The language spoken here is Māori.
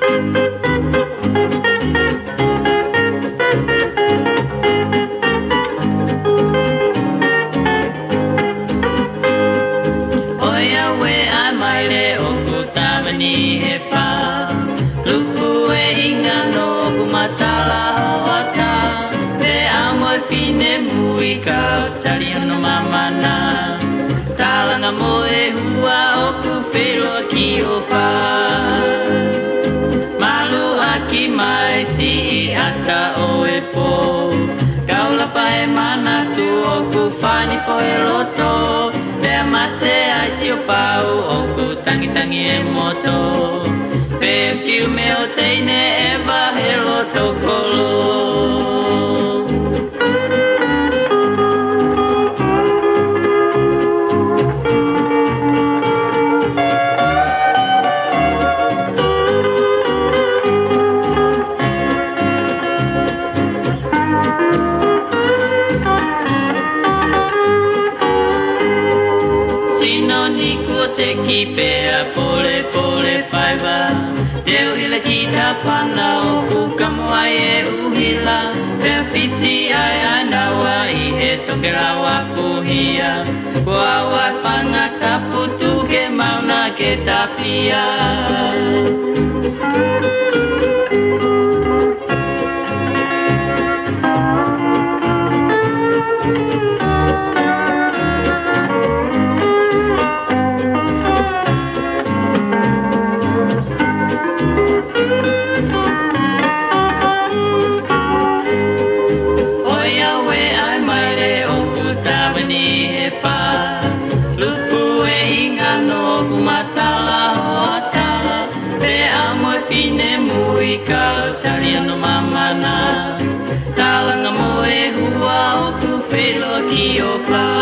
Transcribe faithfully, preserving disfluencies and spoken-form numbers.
Ni he wha Luku e inga no kumatala hoata Te amoe fine mui kau tali ano mamana Talanga moe hua oku whiro ki o wha Malu aki mai si I ata o e po Kaulapa e mana tu oku whani fo e loto Pea mate ai si o pau oku tangi tangi e moto Pea kiu me o teine e wahe loto kolo Te kipea pole pole whaiwa Teo hila ki ta pana o kukamoai e uhila Pea fisi ai anawa I he toke rawa puhia Kua wai whanga ka putu ke mauna ke tawhia Fine mui kau tali ano mamana Talanga moe hua o ku whilo ki o wha